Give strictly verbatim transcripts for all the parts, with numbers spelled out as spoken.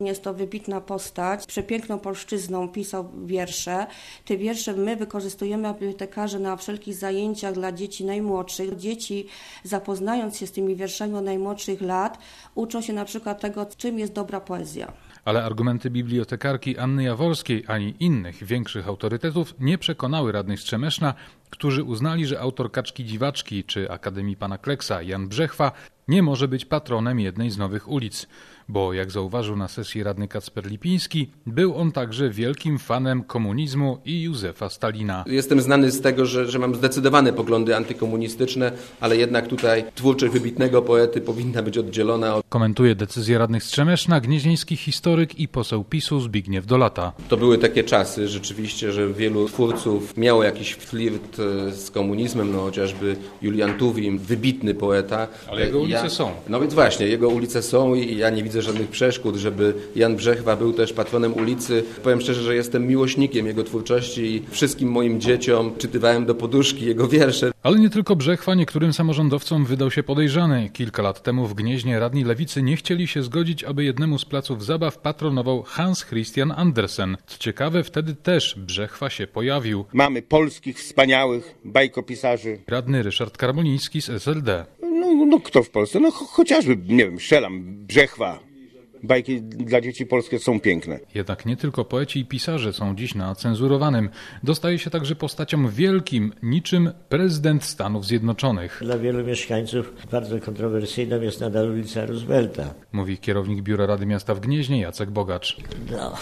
Jest to wybitna postać, z przepiękną polszczyzną pisał wiersze. Te wiersze my wykorzystujemy, bibliotekarze, na wszelkich zajęciach dla dzieci najmłodszych. Dzieci, zapoznając się z tymi wierszami od najmłodszych lat, uczą się na przykład tego, czym jest dobra poezja. Ale argumenty bibliotekarki Anny Jaworskiej ani innych większych autorytetów nie przekonały radnych Strzemeszna, którzy uznali, że autor Kaczki Dziwaczki czy Akademii Pana Kleksa Jan Brzechwa nie może być patronem jednej z nowych ulic, bo jak zauważył na sesji radny Kacper Lipiński, był on także wielkim fanem komunizmu i Józefa Stalina. Jestem znany z tego, że, że mam zdecydowane poglądy antykomunistyczne, ale jednak tutaj twórczość wybitnego poety powinna być oddzielona od... Komentuje decyzję radnych Strzemeszna gnieźnieński historyk i poseł PiSu Zbigniew Dolata. To były takie czasy rzeczywiście, że wielu twórców miało jakiś flirt z komunizmem, no chociażby Julian Tuwim, wybitny poeta. Ale jego ulice ja, są. No więc właśnie, jego ulice są i ja nie widzę żadnych przeszkód, żeby Jan Brzechwa był też patronem ulicy. Powiem szczerze, że jestem miłośnikiem jego twórczości i wszystkim moim dzieciom czytywałem do poduszki jego wiersze. Ale nie tylko Brzechwa, niektórym samorządowcom wydał się podejrzany. Kilka lat temu w Gnieźnie radni lewicy nie chcieli się zgodzić, aby jednemu z placów zabaw patronował Hans Christian Andersen. Co ciekawe, wtedy też Brzechwa się pojawił. Mamy polskich, wspaniałych bajkopisarzy. Radny Ryszard Karmoliński z S L D. No, no kto w Polsce? No cho- chociażby, nie wiem, Szelam, Brzechwa. Bajki dla dzieci polskie są piękne. Jednak nie tylko poeci i pisarze są dziś na cenzurowanym. Dostaje się także postaciom wielkim, niczym prezydent Stanów Zjednoczonych. Dla wielu mieszkańców bardzo kontrowersyjną jest nadal ulica Roosevelta. Mówi kierownik Biura Rady Miasta w Gnieźnie Jacek Bogacz. No,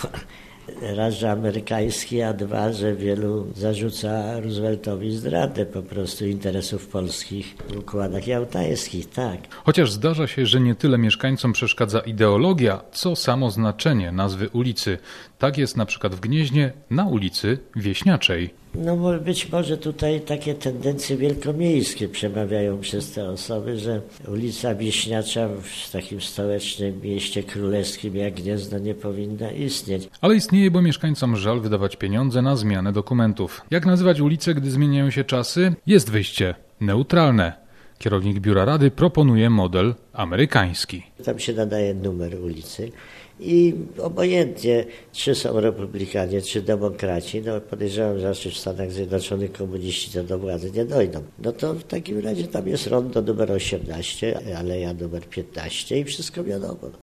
raz, że amerykański, a dwa, że wielu zarzuca Rooseveltowi zdradę po prostu interesów polskich w układach jałtańskich, tak. Chociaż zdarza się, że nie tyle mieszkańcom przeszkadza ideologia, co samo znaczenie nazwy ulicy. Tak jest na przykład w Gnieźnie na ulicy Wieśniaczej. No być może tutaj takie tendencje wielkomiejskie przemawiają przez te osoby, że ulica Wieśniacza w takim stołecznym mieście królewskim jak Gniezno nie powinna istnieć. Ale istnieje, bo mieszkańcom żal wydawać pieniądze na zmianę dokumentów. Jak nazywać ulice, gdy zmieniają się czasy? Jest wyjście neutralne. Kierownik Biura Rady proponuje model amerykański. Tam się nadaje numer ulicy i obojętnie, czy są republikanie, czy demokraci, no podejrzewam, że w Stanach Zjednoczonych komuniści to do władzy nie dojdą. No to w takim razie tam jest rondo numer osiemnaście, aleja numer piętnaście i wszystko wiadomo.